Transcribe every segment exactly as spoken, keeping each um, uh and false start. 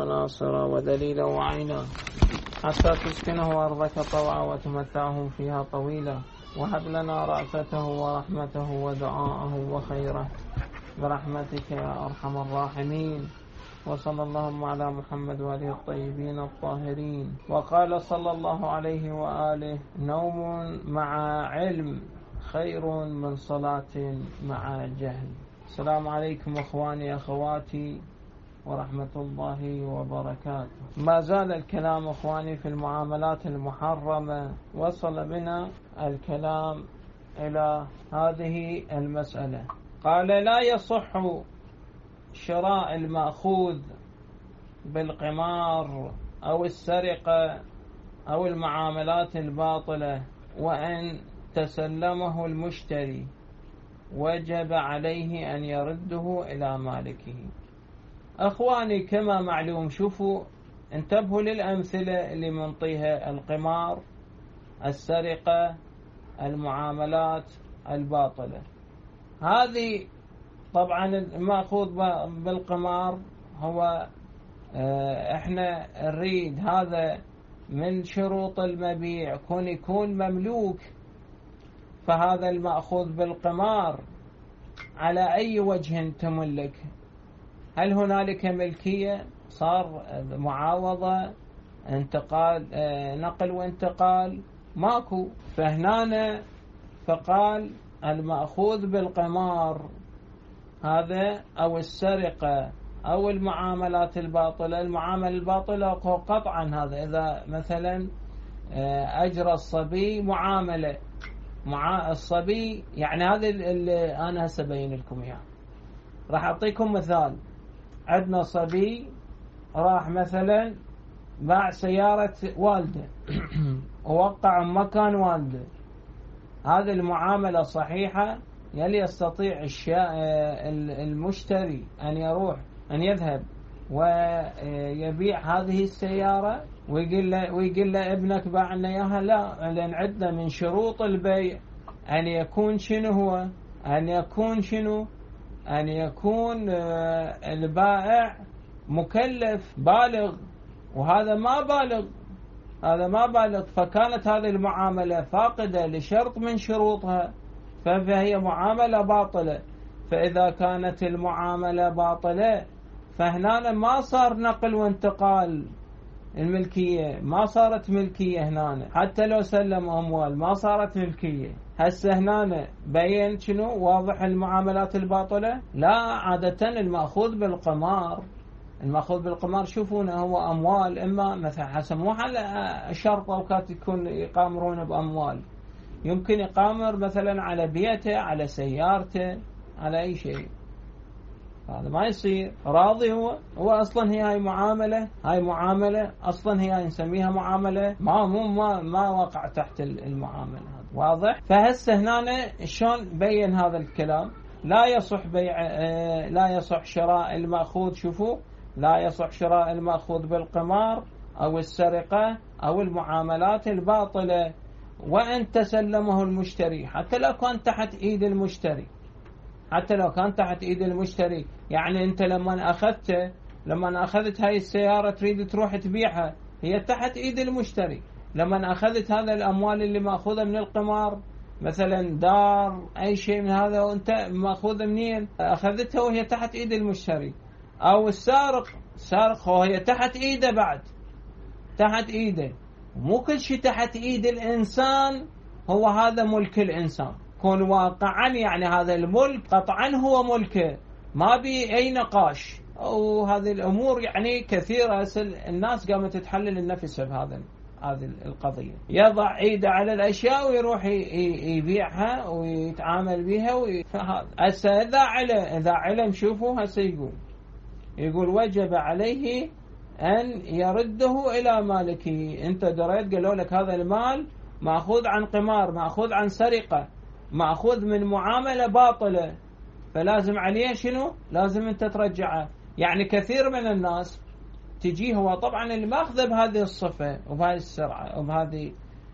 وناصرا ودليلا وعينا، حتى تسكنه أرضك طوعا وتمتعه فيها طويلا، وهب لنا رأفته ورحمته ودعاءه وخيره برحمتك يا أرحم الراحمين. وصلى اللهم على محمد وآله الطيبين الطاهرين. وقال صلى الله عليه وآله: نوم مع علم خير من صلاة مع جهل. السلام عليكم أخواني أخواتي ورحمة الله وبركاته. ما زال الكلام أخواني في المعاملات المحرمة. وصل بنا الكلام إلى هذه المسألة. قال: لا يصح شراء المأخوذ بالقمار أو السرقة أو المعاملات الباطلة وأن تسلمه المشتري وجب عليه أن يرده إلى مالكه. أخواني كما معلوم، شوفوا انتبهوا للأمثلة اللي منطيها: القمار، السرقة، المعاملات الباطلة. هذه طبعا المأخوذ بالقمار هو احنا نريد هذا من شروط المبيع كون يكون مملوك، فهذا المأخوذ بالقمار على أي وجه تملك؟ هل هنالك ملكية؟ صار معاوضة، انتقال، نقل وانتقال؟ ماكو. فهنا فقال المأخوذ بالقمار هذا أو السرقة أو المعاملات الباطلة. المعاملة الباطلة قطعا هذا إذا مثلا أجرى الصبي معاملة مع الصبي، يعني هذا اللي أنا هسه بين لكم إياه. راح أعطيكم مثال. عندنا صبي راح مثلا باع سيارة والده ووقع مكان والده. هذه المعاملة صحيحة؟ يلي يستطيع المشتري أن يروح أن يذهب ويبيع هذه السيارة ويقول له ويقول له ابنك باعنا إياها؟ لا، لأن عندنا من شروط البيع أن يكون شنو هو؟ أن يكون شنو؟ أن يكون البائع مكلف بالغ، وهذا ما بالغ، هذا ما بالغ. فكانت هذه المعاملة فاقدة لشرط من شروطها، فهي معاملة باطلة. فإذا كانت المعاملة باطلة فهنا ما صار نقل وانتقال الملكية، ما صارت ملكية هنا. حتى لو سلم أموال ما صارت ملكية. هسه هنا بين شنو واضح المعاملات الباطلة. لا، عادة المأخوذ بالقمار، المأخوذ بالقمار شوفون هو أموال، إما مثلا حسب مو على شرط أوقات يكون يقامرون بأموال، يمكن يقامر مثلا على بيته، على سيارته، على أي شيء. هذا ما يصير. راضي هو هو أصلا هي هاي معاملة، هاي معاملة أصلا هي نسميها معاملة ما مو ما ما وقع تحت المعاملة. هذا واضح. فهسه هنا شلون بين هذا الكلام؟ لا يصح بيع آه لا يصح شراء المأخوذ. شوفوا، لا يصح شراء المأخوذ بالقمار أو السرقة أو المعاملات الباطلة وأن تسلمه المشتري، حتى لو كان تحت إيد المشتري، حتى لو كان تحت إيد المشتري. يعني أنت لما أخذت لما أخذت هاي السيارة تريد تروح تبيعها، هي تحت إيد المشتري. لما أخذت هذا الأموال اللي مأخوذة من القمار، مثلا دار، أي شيء من هذا، وأنت مأخوذة منين؟ أخذتها وهي تحت إيد المشتري. أو السارق، سارق وهي تحت إيده، بعد تحت إيده. مو كل شيء تحت إيد الإنسان هو هذا ملك الإنسان. كون واقعا يعني هذا الملك قطعا هو ملكه، ما بي أي نقاش. وهذه الأمور يعني كثيرة. الناس قامت تحلل النفس بهذا هذه القضية. يضع ايده على الأشياء ويروح يبيعها ويتعامل بها. فهذا هسه إذا علم إذا علم شوفوا هسه يقول يقول وجب عليه أن يرده إلى مالكه. أنت دريت قالوا لك هذا المال مأخوذ عن قمار، مأخوذ عن سرقة، مأخوذ من معاملة باطلة، فلازم عليه شنو؟ لازم أنت ترجعه. يعني كثير من الناس تجيه هو طبعا اللي ماخذه بهذه الصفة وبهذه السرعة وبهذه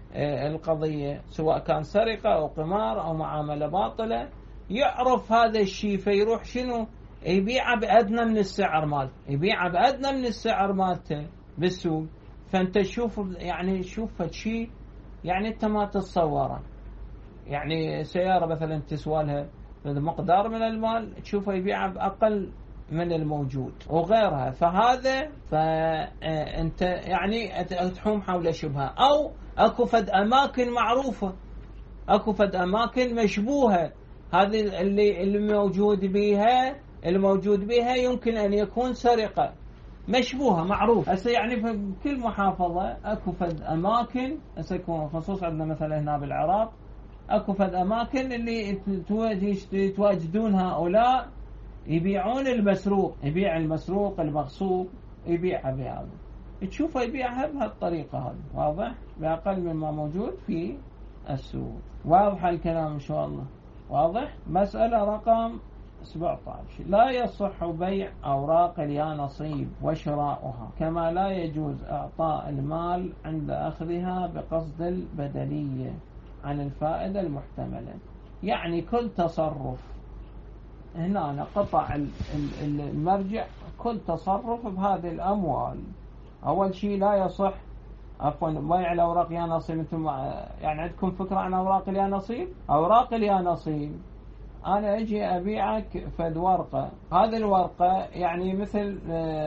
القضية، سواء كان سرقة أو قمار أو معاملة باطلة، يعرف هذا الشيء فيروح شنو يبيعه بأدنى من السعر مالته، يبيعه بأدنى من السعر مالته بالسوق. فأنت تشوف يعني شوف شيء يعني أنت ما تتصوره. يعني سيارة مثلا تسوى لها مقدار من المال تشوفه يبيعه بأقل من الموجود وغيرها. فهذا فأنت يعني تحوم حول شبهة، أو أكو فد أماكن معروفة، أكو فد أماكن مشبوهة، هذه اللي الموجود بها الموجود بها يمكن أن يكون سرقة مشبوهة معروف. هسه يعني في كل محافظة أكو فد أماكن، هسه يكون خصوصا عندنا مثلا هنا بالعراق أكو فد أماكن اللي يتواجدون هؤلاء يبيعون المسروق، يبيع المسروق المغصوب يبيعها بهذا، تشوفه يبيعها بهالطريقة هذه، واضح؟ بأقل مما موجود في السوق. واضح الكلام إن شاء الله؟ واضح؟ مسألة رقم سبعة عشر: لا يصح بيع أوراق اليانصيب وشراؤها، كما لا يجوز إعطاء المال عند أخذها بقصد البدلية عن الفائدة المحتملة. يعني كل تصرف هنا قطع المرجع كل تصرف بهذه الأموال. أول شيء لا يصح عفوا بيع الأوراق اليانصيب. أنتم يعني عندكم فكرة عن أوراق اليانصيب؟ أوراق اليانصيب أنا أجي أبيعك فد ورقة، هذه الورقة يعني مثل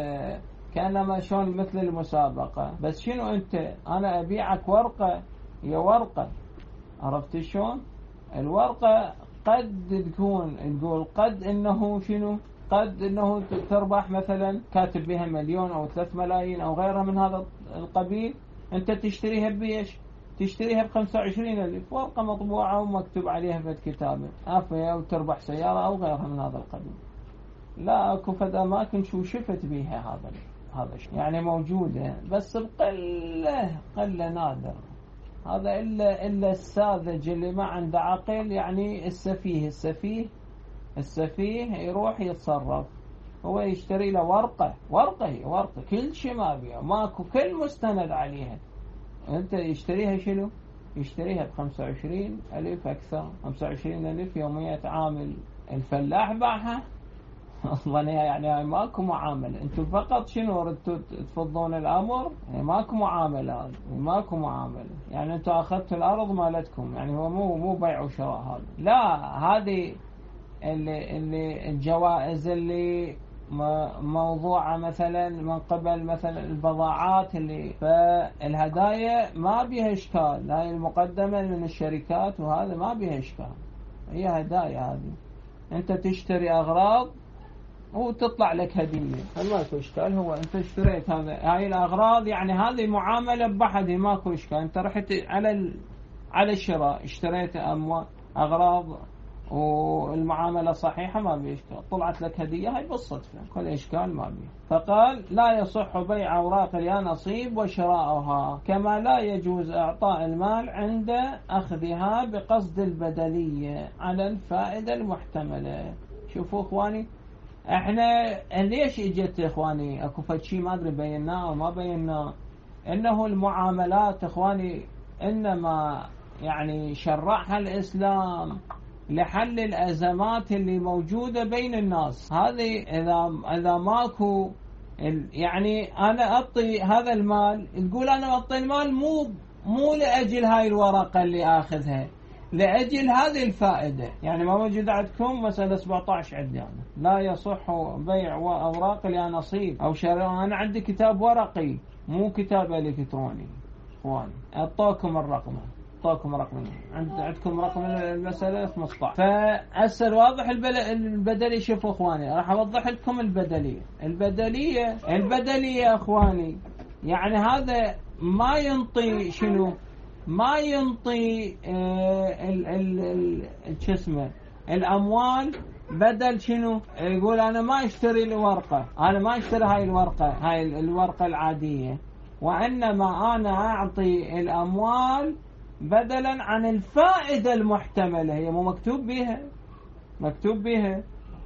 كأنما شون مثل المسابقة، بس شنو أنت أنا أبيعك ورقة، هي ورقة، عرفت شون؟ الورقة قد تكون نقول قد إنه شنو قد إنه تربح مثلا كاتب بها مليون أو ثلاث ملايين أو غيرها من هذا القبيل، أنت تشتريها بيش تشتريها بخمسة وعشرين ألف، ورقة مطبوعة ومكتوب عليها فد كتابة عفوا، أو تربح سيارة أو غيرها من هذا القبيل. لا أكو فد أماكن شو شفت بيها هذا هذا الشيء يعني موجودة بس بقلة قلة نادر. هذا إلا إلا الساذج اللي ما عنده عقل، يعني السفيه السفيه السفيه يروح يتصرف، هو يشتري له ورقة ورقة هي ورقة كل شيء ما بيها ماكو كل مستند عليها، أنت يشتريها شنو؟ يشتريها بخمسة وعشرين ألف أكثر، خمسة وعشرين ألف يومية عامل. الفلاح باعها والله يعني ماكو معاملة. أنتم فقط شنو ردتوا تفضون الأمر؟ يعني ماكو معاملة، ماكو معاملة. يعني أنتم أخذتوا الأرض مالتكم، يعني هو مو مو بيع وشراء هذا. لا، هذه اللي اللي الجوائز اللي موضوعة مثلا من قبل مثلا البضاعات اللي فالهدايا ما بيها إشكال، هاي المقدمة من الشركات وهذا ما بيها إشكال، هي هدايا. هذه أنت تشتري أغراض وتطلع لك هدية، ماكو إشكال. هو أنت اشتريت هذا هاي الأغراض، يعني هذه معاملة بحد ماكو إشكال. أنت رحت على على الشراء اشتريت أموال أغراض والمعاملة صحيحة ما بيه إشكال، طلعت لك هدية هاي بالصدفة كل إشكال ما بيه. فقال لا يصح بيع أوراق اليانصيب وشراؤها، كما لا يجوز إعطاء المال عند أخذها بقصد البدلية على الفائدة المحتملة. شوفوا إخواني، احنا ليش اجت إخواني اكو فشي ما أدري بيناه وما بيناه، إنه المعاملات إخواني إنما يعني شرعها الإسلام لحل الأزمات اللي موجودة بين الناس. هذه إذا إذا ماكو يعني أنا أعطي هذا المال، تقول أنا أعطي المال مو مو لأجل هاي الورقة اللي آخذها، لأجل هذه الفائدة. يعني ما موجود عندكم مسألة سبعة عشر عندي أنا لا يصح بيع أوراق اليانصيب أو شراء. أنا عندي كتاب ورقي مو كتاب إلكتروني إخواني، أعطوكم الرقم أعطوكم رقم عند عندكم رقم المسألة خمسة عشر. فأسأل واضح البدلية. شوفوا إخواني راح أوضح لكم البدلية. البدلية البدلية إخواني يعني هذا ما ينطي شنو ما ينطي آه ال ال ال شسمه الأموال بدل شنو. يقول أنا ما أشتري الورقة، أنا ما أشتري هاي الورقة هاي الورقة العادية، وإنما أنا أعطي الأموال بدلا عن الفائدة المحتملة. هي مو مكتوب بيها مكتوب بيها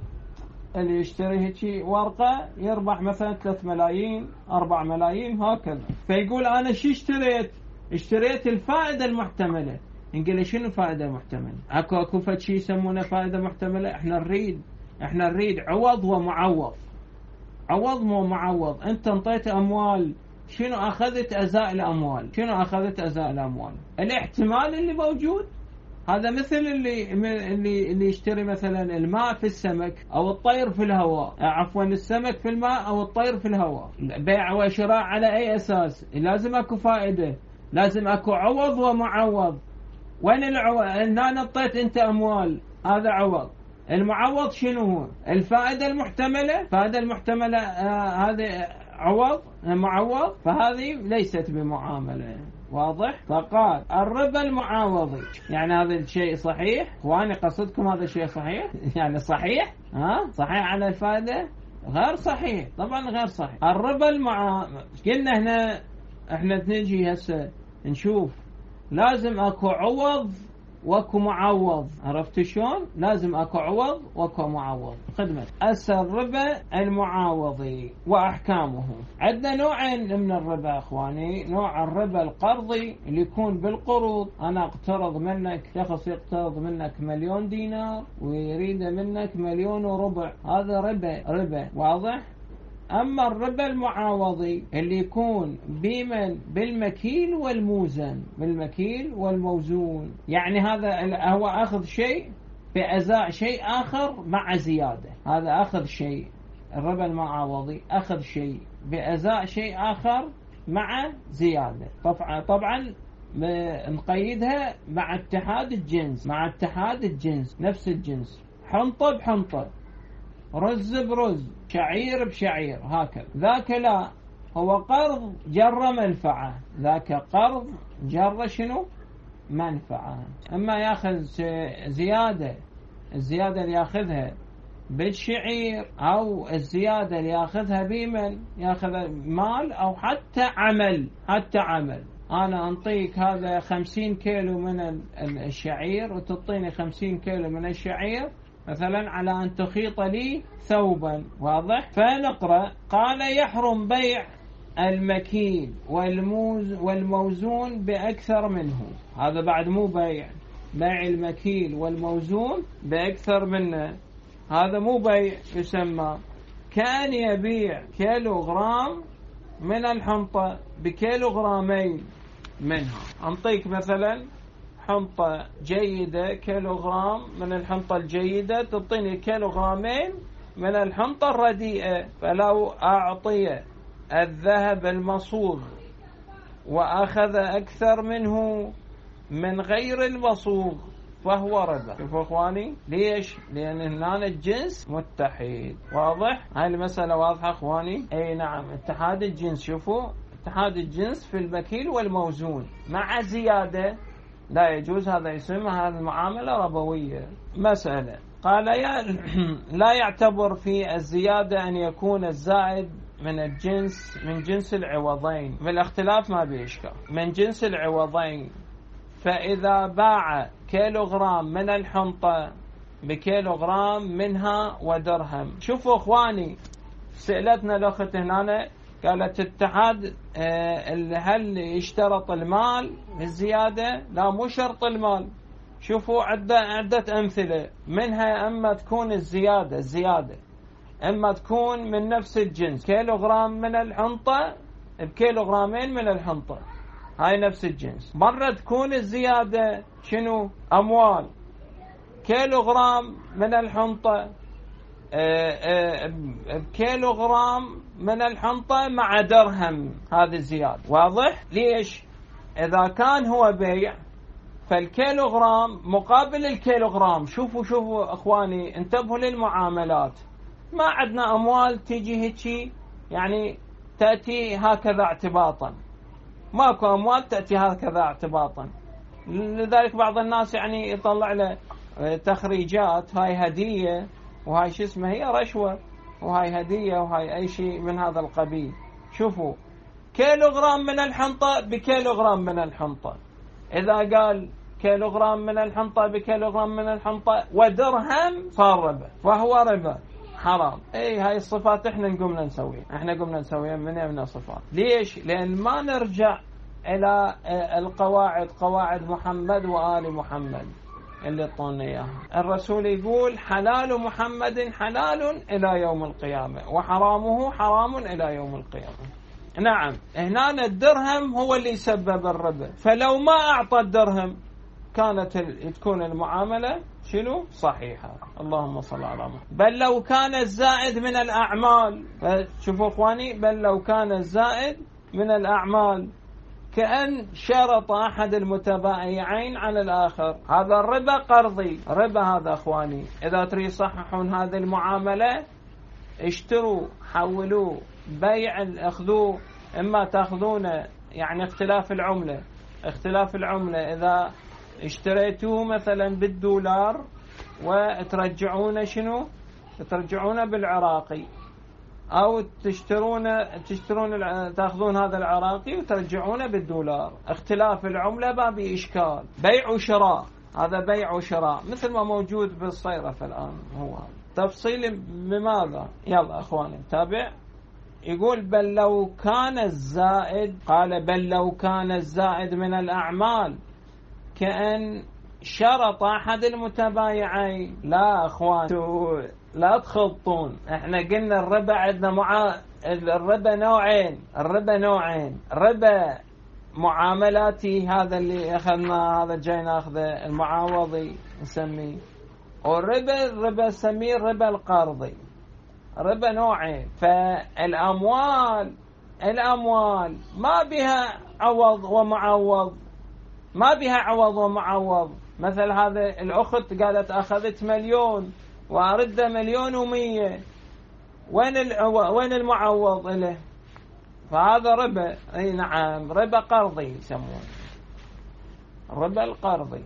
اللي يشتري هيك ورقة يربح مثلا ثلاث ملايين أربع ملايين هكذا. فيقول أنا شو اشتريت اشتريت الفائدة المحتملة. نقول شنو فائدة محتملة؟ اكو اكو فشي يسمونه فائدة محتملة. احنا نريد احنا نريد عوض ومعوض. عوض ومعوض. انت انطيت اموال، شنو اخذت ازاء الاموال؟ شنو اخذت ازاء الاموال؟ الاحتمال اللي موجود. هذا مثل اللي اللي اللي يشتري مثلا الماء في السمك او الطير في الهواء، عفوا السمك في الماء او الطير في الهواء. بيع وشراء على اي اساس؟ لازم اكو فائده، لازم اكو عوض ومعوض. وين العوض؟ انا نطيت انت اموال، هذا عوض. المعوض شنو هو؟ الفائده المحتمله. الفائده المحتمله آه هذه عوض معوض، فهذه ليست بمعامله. واضح؟ فقال الربا المعاوضي، يعني هذا الشيء صحيح؟ اخواني قصدكم هذا الشيء صحيح؟ يعني صحيح؟ ها؟ صحيح على الفائده؟ غير صحيح، طبعا غير صحيح. الربا المعاوضي قلنا هنا احنا نجي هسه نشوف لازم اكو عوض واكو معوض. عرفت شلون؟ لازم اكو عوض واكو معوض. خدمة هسه الربا المعاوضي واحكامه. عندنا نوعين من الربا اخواني. نوع الربا القرضي اللي يكون بالقروض، انا اقترض منك، شخص يقترض منك مليون دينار ويريد منك مليون وربع، هذا ربا. ربا واضح. أما الربا المعاوضي اللي يكون بمن بالمكيل والموزن، بالمكيل والموزون، يعني هذا هو أخذ شيء بأزاء شيء آخر مع زيادة. هذا أخذ شيء، الربا المعاوضي أخذ شيء بأزاء شيء آخر مع زيادة. طبعا طبعا نقيدها مع اتحاد الجنس، مع اتحاد الجنس، نفس الجنس، حنطة بحنطة، رز برز، شعير بشعير، هكذا. ذاك لا، هو قرض جر منفعة، ذاك قرض جر شنو؟ منفعة. اما ياخذ زيادة، الزيادة اللي ياخذها بالشعير او الزيادة اللي ياخذها بمن، ياخذ مال او حتى عمل، حتى عمل. انا انطيك هذا خمسين كيلو من الشعير وتعطيني خمسين كيلو من الشعير مثلا على أن تخيط لي ثوبا. واضح؟ فنقرأ قال يحرم بيع المكيل والموز والموزون بأكثر منه. هذا بعد مو بيع، بيع المكيل والموزون بأكثر منه، هذا مو بيع يسمى. كان يبيع كيلو غرام من الحنطة بكيلو غرامين منها. أنطيك مثلا حنطة جيدة كيلو غرام من الحنطة الجيدة، تعطيني كيلو غرامين من الحنطة الرديئة. فلو أعطي الذهب المصوغ وأخذ أكثر منه من غير المصوغ فهو ربا. شوفوا أخواني ليش؟ لأن هنا الجنس متحد. واضح؟ هاي المسألة واضحة أخواني؟ أي نعم، اتحاد الجنس. شوفوا اتحاد الجنس في المكيل والموزون مع زيادة لا يجوز، هذا يسمى هذه المعاملة ربوية. مسألة قال يا لا يعتبر في الزيادة أن يكون الزائد من الجنس من جنس العوضين، بالاختلاف ما بيشكر، من جنس العوضين. فإذا باع كيلوغرام من الحنطة بكيلوغرام منها ودرهم. شوفوا أخواني، سألتنا الأخت هنا قالت اتحاد هل يشترط المال للزيادة؟ لا، مو شرط المال. شوفوا عدة عدة أمثلة منها، أما تكون الزيادة الزيادة أما تكون من نفس الجنس، كيلوغرام من الحنطة بكيلوغرامين من الحنطة، هاي نفس الجنس. مرة تكون الزيادة شنو؟ أموال، كيلوغرام من الحنطة بكيلوغرام من الحنطة مع درهم، هذه الزيادة. واضح؟ ليش؟ إذا كان هو بيع فالكيلوغرام مقابل الكيلوغرام. شوفوا شوفوا أخواني، انتبهوا للمعاملات. ما عندنا أموال تيجي هيك يعني تأتي هكذا اعتباطا، ماكو أموال تأتي هكذا اعتباطا. لذلك بعض الناس يعني يطلع له تخريجات، هاي هدية وهاي شو اسمه هي رشوة، وهاي هدية وهاي أي شيء من هذا القبيل. شوفوا كيلوغرام من الحنطة بكيلوغرام من الحنطة، إذا قال كيلوغرام من الحنطة بكيلوغرام من الحنطة ودرهم صار ربا، فهو ربا حرام. اي هاي الصفات احنا قمنا نسويها، احنا قمنا نسويها من من الصفات. ليش؟ لأن ما نرجع إلى القواعد، قواعد محمد وآل محمد. اللي طولنا إياها. الرسول يقول حلال محمد حلال إلى يوم القيامة وحرامه حرام إلى يوم القيامة. نعم، هنا الدرهم هو اللي يسبب الربا، فلو ما أعطى الدرهم كانت تكون المعاملة شنو؟ صحيحة. اللهم صل على محمد. بل لو كان الزائد من الأعمال، شوفوا إخواني، بل لو كان الزائد من الأعمال كأن شرط أحد المتبايعين على الآخر، هذا الربا قرضي، ربا هذا إخواني. إذا تريد صححون هذه المعاملة اشتروا، حولوا، بيع، اخذوه، إما تأخذونه يعني اختلاف العملة، اختلاف العملة إذا اشتريتوه مثلا بالدولار وترجعونه شنو؟ ترجعونه بالعراقي، أو تشترون تشترون تأخذون هذا العراقي وترجعونه بالدولار، اختلاف العملة ما بي إشكال. بيع وشراء، هذا بيع وشراء مثل ما موجود بالصيرفة الآن. هو تفصيل بماذا؟ يلا أخواني تابع. يقول بل لو كان الزائد، قال بل لو كان الزائد من الأعمال كأن شرط أحد المتبايعين. لا أخوان لا تخلطون، احنا قلنا الربا عندنا مع الربا نوعين، الربا نوعين، ربا معاملاتي هذا اللي أخذنا، هذا جاي ناخذه المعاوضي نسميه، والربا الربا نسميه الربا القرضي، ربا نوعين. فالأموال الأموال ما بها عوض ومعوض، ما بها عوض ومعوض. مثل هذا الأخت قالت أخذت مليون وأرد مليون ومية، وين وين المعوض له؟ فهذا ربا. أي نعم، ربا قرضي يسمونه، ربا القرضي.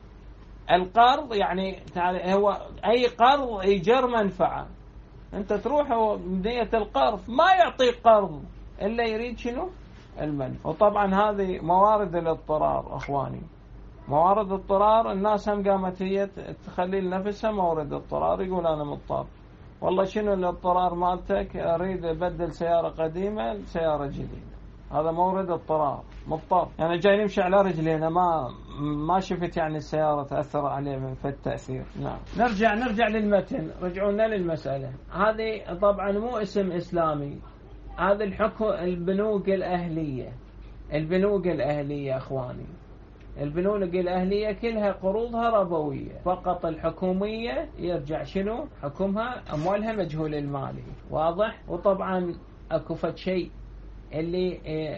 القرض يعني هو أي قرض يجر منفعة، أنت تروح بنية القرض ما يعطيك قرض إلا يريد شنو؟ المنفعة. وطبعا هذه موارد الاضطرار أخواني، موارد اضطرار. الناس هم قامت هي تخلي لنفسها مورد اضطرار، يقول أنا مضطر، والله شنو الاضطرار مالتك؟ أريد أبدل سيارة قديمة لسيارة جديدة، هذا مورد اضطرار، مضطر. يعني جاي نمشي على رجلينا، ما ما شفت يعني السيارة تأثر عليه في التأثير. نعم. نرجع نرجع للمتن، رجعونا للمسألة هذه. طبعا مو اسم إسلامي، هذا الحكم البنوك الأهلية، البنوك الأهلية أخواني، البنوك الأهلية كلها قروضها ربوية، فقط الحكومية يرجع شنو حكمها؟ أموالها مجهول المالي، واضح. وطبعا أكو فد شيء اللي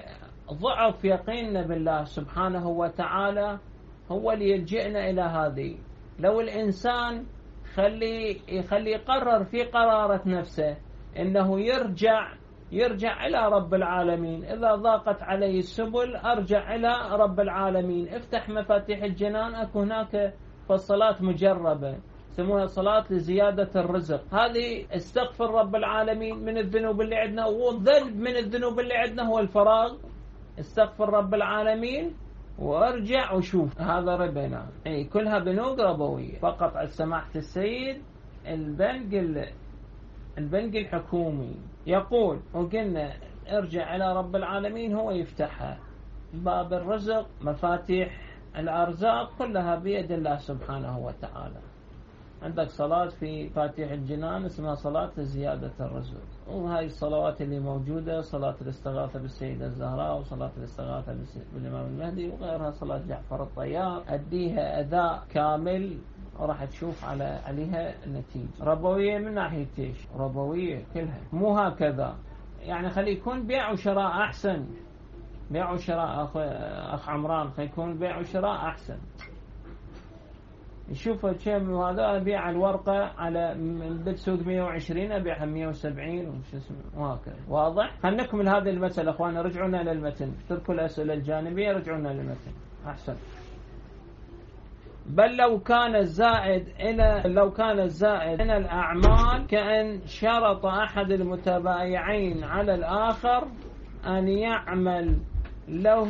ضعف يقيننا بالله سبحانه وتعالى هو اللي يلجئنا إلى هذه. لو الإنسان خلي يخلي يقرر في قرارة نفسه إنه يرجع يرجع إلى رب العالمين، إذا ضاقت عليه السبل أرجع إلى رب العالمين، افتح مفاتيح الجنان. أكو هناك فالصلاة مجربة يسمونها صلاة لزيادة الرزق، هذه استغفر رب العالمين من الذنوب اللي عندنا، وذنب من الذنوب اللي عندنا هو الفراغ، استغفر رب العالمين وارجع وشوف. هذا ربنا، اي كلها بنوك ربوية. فقط على سماحة السيد البنك البنك الحكومي يقول وقلنا ارجع إلى رب العالمين، هو يفتحها. باب الرزق، مفاتيح الأرزاق كلها بيد الله سبحانه وتعالى. عندك صلاة في فاتح الجنان اسمها صلاة لزيادة الرزق، وهاي الصلوات اللي موجودة صلاة الاستغاثة بالسيدة الزهراء، وصلاة الاستغاثة بالإمام المهدي، وغيرها صلاة جعفر الطيار. أديها أداء كامل وراح تشوف على عليها النتيجة. ربوية من ناحية ايش؟ ربوية كلها، مو هكذا يعني. خلي يكون بيع وشراء أحسن، بيع وشراء أخ, أخ عمران، خلي يكون بيع وشراء أحسن. يشوف الشيء هذا أبيع الورقة على بالسوق مية وعشرين أبيعها مية وسبعين وش اسمه وهكذا، واضح. خلينا نكمل هذه المسألة أخوانا، رجعونا للمتن، تركوا الأسئلة الجانبية، رجعونا للمتن أحسن. بل لو كان الزائد إلى لو كان الزائد من الأعمال كأن شرط أحد المتبايعين على الآخر أن يعمل له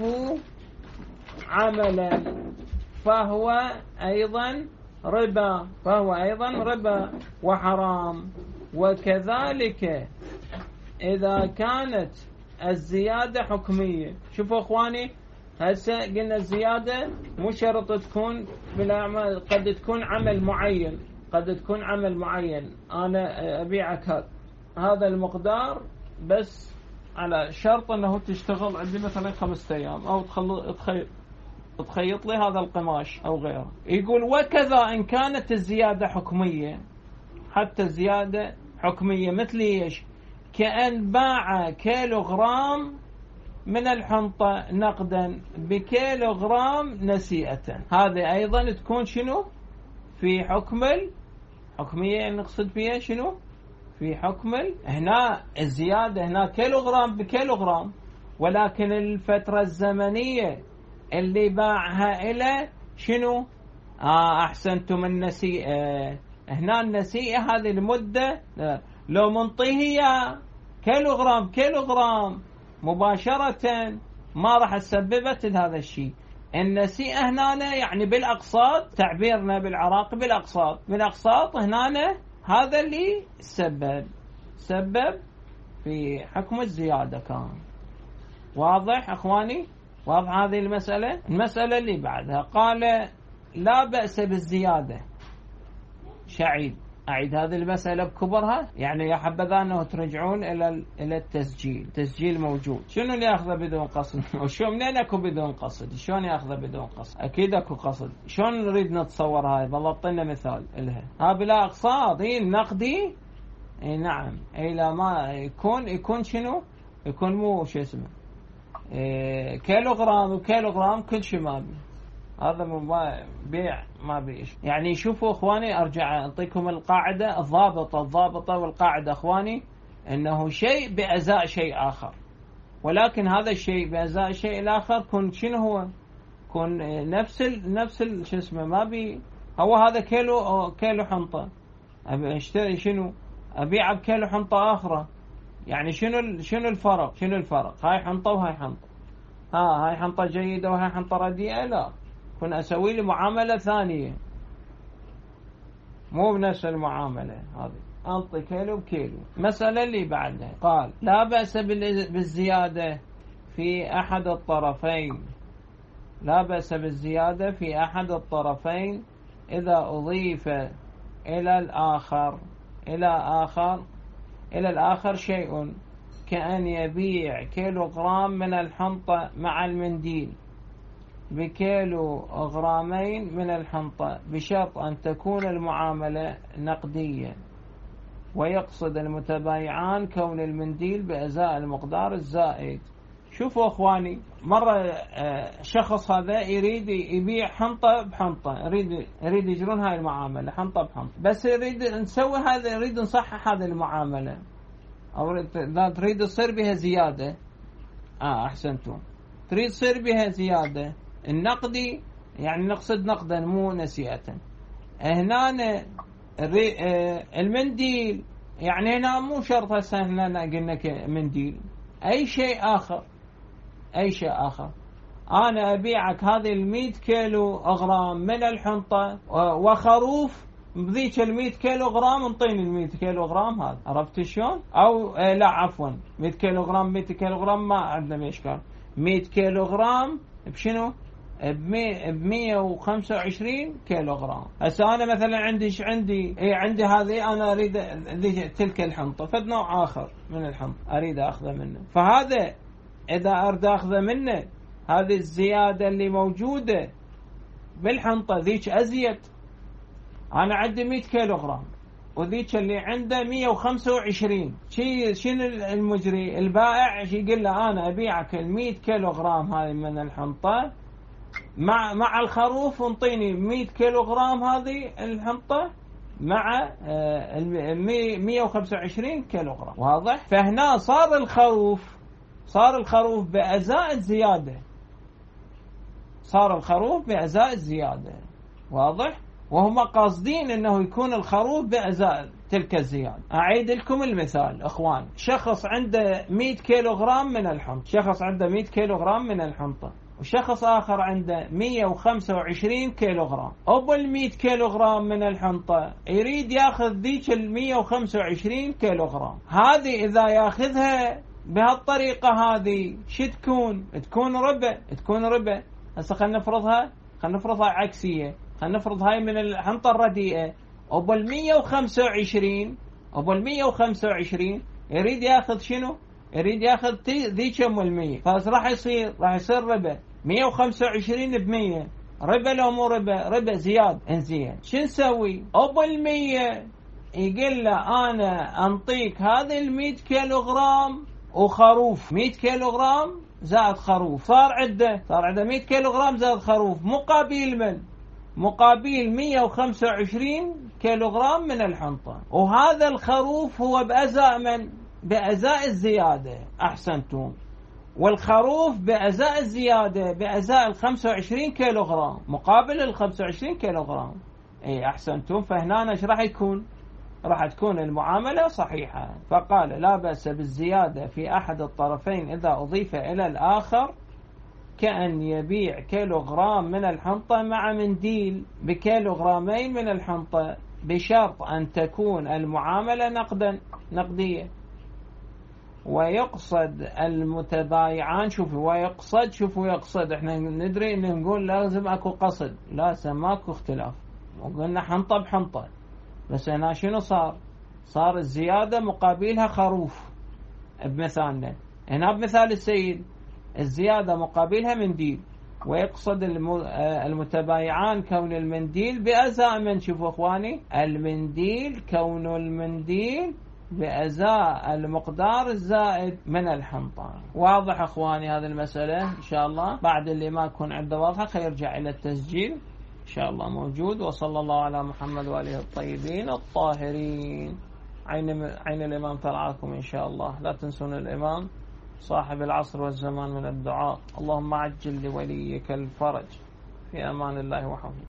عملا فهو أيضا ربا، فهو أيضا ربا وحرام. وكذلك إذا كانت الزيادة حكمية. شوفوا أخواني، هسه قلنا الزيادة مو شرط تكون بالأعمال، قد تكون عمل معين، قد تكون عمل معين. أنا أبيعك هذا هذا المقدار بس على شرط أنه تشتغل عندي مثلا خمسة أيام، أو تخيط تخيط لي هذا القماش أو غيره. يقول وكذا إن كانت الزيادة حكمية، حتى الزيادة حكمية مثل إيش؟ كأن باع كيلوغرام من الحنطة نقدا بكيلوغرام نسيئة، هذه أيضا تكون شنو؟ في حكم الحكمية. نقصد فيها شنو؟ في حكم هنا الزيادة، هنا كيلوغرام بكيلوغرام، ولكن الفترة الزمنية اللي باعها إلى شنو؟ آه أحسنتم، النسيئة. هنا النسيئة هذه المدة، لو منطيه يا كيلوغرام كيلوغرام مباشرة ما راح تسببت هذا الشيء. النسيئة هنا يعني بالأقساط، تعبيرنا بالعراق بالأقساط، بالأقساط هنا هذا اللي سبب سبب في حكم الزيادة. كان واضح أخواني؟ واضح هذه المسألة؟ المسألة اللي بعدها قال لا بأس بالزيادة. شعيد أعيد هذه المسألة بكبرها، يعني يا حبذا أنه ترجعون إلى إلى التسجيل، تسجيل موجود. شنو اللي يأخذه بدون قصد؟ وشو منين أكو بدون قصد؟ شلون يأخذه بدون قصد؟ أكيد أكو قصد. شلون نريد نتصور هاي؟ والله اعطينا مثال إلها. ها بلا أقساط، إيه النقدي، إيه نعم، إيه لا ما يكون يكون شنو؟ يكون مو شو اسمه إيه كيلوغرام وكيلوغرام كل شيء ما بي. هذا ما بيع ما بيش. يعني شوفوا اخواني، ارجع اعطيكم القاعده الضابطه الضابطه والقاعده اخواني، انه شيء بازاء شيء اخر، ولكن هذا الشيء بازاء شيء الاخر كن شنو هو؟ كن نفس ال نفس ال شو اسمه ما بي. هو هذا كيلو أو كيلو حنطه، ابي اشتري شنو؟ ابيع بكيلو حنطه اخرى. يعني شنو شنو الفرق؟ شنو الفرق؟ هاي حنطه وهاي حنطه، ها هاي حنطه جيده وهاي حنطه رديئه، لا كن أسوي لي معاملة ثانية مو بنفس المعاملة هذه، أنطي كيلو بكيلو. مسألة اللي بعدها قال لا بأس بالزيادة في أحد الطرفين، لا بأس بالزيادة في أحد الطرفين إذا أضيف إلى الآخر إلى آخر إلى الآخر شيء، كأن يبيع كيلوغرام من الحنطة مع المنديل بكيلو غرامين من الحنطة، بشرط أن تكون المعاملة نقدية، ويقصد المتبايعان كون المنديل بأزاء المقدار الزائد. شوفوا أخواني، مرة شخص هذا يريد يبيع حنطة بحنطة، يريد يريد يجرون هاي المعاملة حنطة بحنطة، بس يريد نسوي هذا، يريد نصحح هذه المعاملة، أو لا تريد تصير بها زيادة. آه أحسنتم، تريد تصير بها زيادة النقدي، يعني نقصد نقدا مو نسيئة. هنا المنديل، يعني هنا مو شرط هسه هنا قلنا منديل، أي شيء آخر، أي شيء آخر. أنا أبيعك هذه المئة كيلو غرام من الحنطة وخروف بذيك المئة كيلو غرام، انطيني المئة كيلو غرام هذا، عرفت شلون؟ أو لا عفوا مئة كيلو غرام مئة كيلو غرام ما عندنا إشكال، مئة كيلو غرام بشنو؟ بمية وخمسة وعشرين كيلو غرام. هسه أنا مثلا عندي ش عندي إيه عندي هذه، أنا أريد تلك الحنطة فد نوع آخر من الحنطة أريد أخذه منه، فهذا إذا أريد أخذه منه هذه الزيادة اللي موجودة بالحنطة ذيك أزيد. أنا عندي مئة كيلو غرام وذيك اللي عنده مية وخمسة وعشرين، شي شنو المجري؟ البائع يقول له أنا أبيعك المئة كيلو غرام هذه من الحنطة مع مع الخروف، انطيني مئة كيلو غرام هذه الحنطة مع مية وخمسة وعشرين كيلو غرام. واضح؟ فهنا صار الخروف صار الخروف بأزاء الزيادة، صار الخروف بأزاء الزيادة. واضح؟ وهم قاصدين انه يكون الخروف بأزاء تلك الزيادة. اعيد لكم المثال اخوان، شخص عنده مئة كيلو غرام من الحنطة، شخص عنده مئة كيلو غرام من الحنطة، وشخص آخر عنده مية وخمسة وعشرين كيلو غرام. أبو المئة كيلو غرام من الحنطة يريد ياخذ ذيك المية وخمسة وعشرين كيلو غرام، هذه إذا ياخذها بهالطريقة هذه شو تكون؟ تكون ربا، تكون ربا. هسه خلينا نفرضها، خلينا نفرضها عكسية، خلينا نفرض هاي من الحنطة الرديئة، أبو المية وخمسة وعشرين، أبو المية وخمسة وعشرين يريد ياخذ شنو؟ يريد ياخذ ذي كم المية، فاز راح يصير راح يصير ربا مية وخمسة وعشرين بمية، ربا لو مو ربا؟ ربا زياد. انزين شو نسوي؟ أبو المية يقول له أنا أنطيك هذه المية كيلو غرام وخروف، مية كيلو غرام زائد خروف، صار عنده صار عنده مية كيلو غرام زائد خروف، مقابل من؟ مقابل مية وخمسة وعشرين كيلو غرام من الحنطة. وهذا الخروف هو بأزاء من؟ بأزاء الزيادة. أحسنتم. والخروف بأزاء الزيادة بأزاء الخمسة وعشرين كيلو غرام مقابل الخمسة وعشرين كيلو غرام. اي أحسنتم. فهنا ايش راح يكون؟ راح تكون المعاملة صحيحة. فقال لا بأس بالزيادة في أحد الطرفين إذا أضيف إلى الآخر، كأن يبيع كيلو غرام من الحنطة مع منديل بكيلو غرامين من الحنطة، بشرط أن تكون المعاملة نقدا نقدية. ويقصد المتبايعان، شوفوا ويقصد، شوفوا يقصد، احنا ندري ان نقول لازم اكو قصد، لا سماكو اختلاف، وقلنا حنطة بحنطة، بس هنا شنو صار؟ صار الزيادة مقابلها خروف بمثالنا، هنا بمثال السيد الزيادة مقابلها منديل. ويقصد المتبايعان كون المنديل بأزاء من؟ شوفوا اخواني، المنديل كون المنديل بأزاء المقدار الزائد من الحنطة. واضح اخواني هذه المسألة ان شاء الله؟ بعد اللي ما يكون عنده واضحة خيرجع الى التسجيل ان شاء الله موجود. وصلى الله على محمد وآله الطيبين الطاهرين. عين عين الإمام ترعاكم إن شاء الله. لا تنسون الإمام صاحب العصر والزمان من الدعاء. اللهم عجل لوليك الفرج. في أمان الله وحفظه.